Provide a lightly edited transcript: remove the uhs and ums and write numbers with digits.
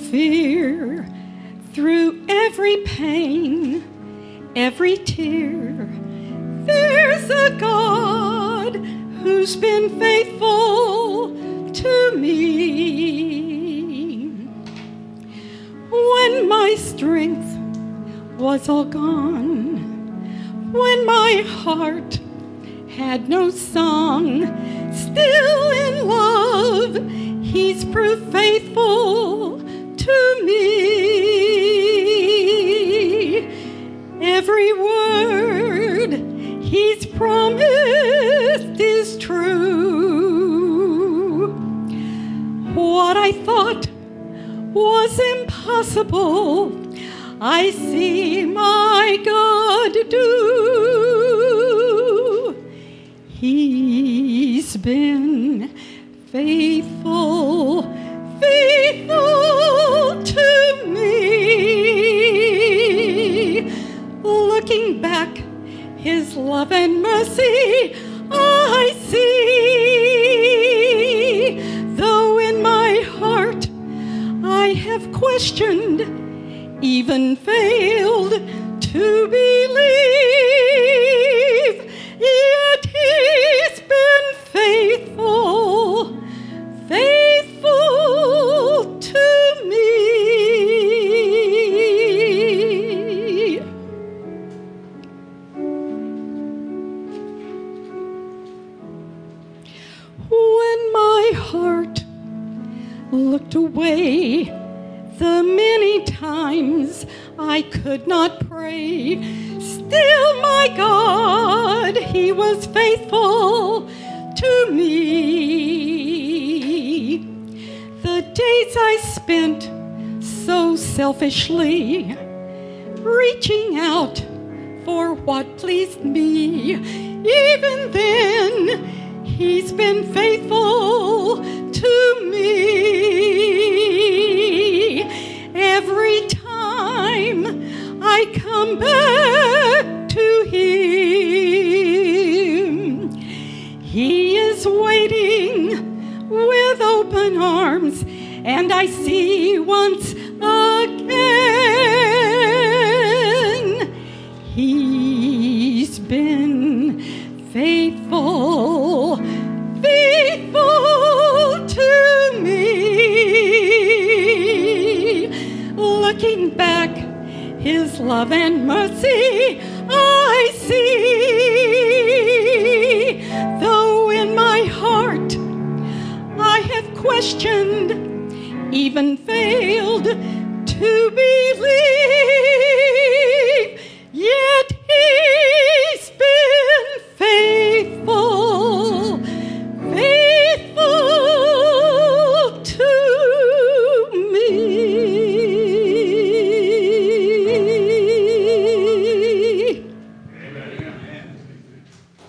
fear, through every pain, every tear, there's a God who's been faithful to me. When my strength was all gone, when my heart had no song, still in love he's proved faithful to me. Every word he's promised is true. What I thought was impossible, I see my God do. He's been faithful, faithful to me. Looking back, his love and mercy I see. Though in my heart I have questioned, even failed to believe, yet he's been faithful, faithful to me. When my heart looked away, the many times I could not pray, still my God, he was faithful to me. The days I spent so selfishly, reaching out for what pleased me, even then he's been faithful to me. Every time I come back to him, he is waiting with open arms, and I see once again he's been faithful, faithful to me. Looking back, his love and mercy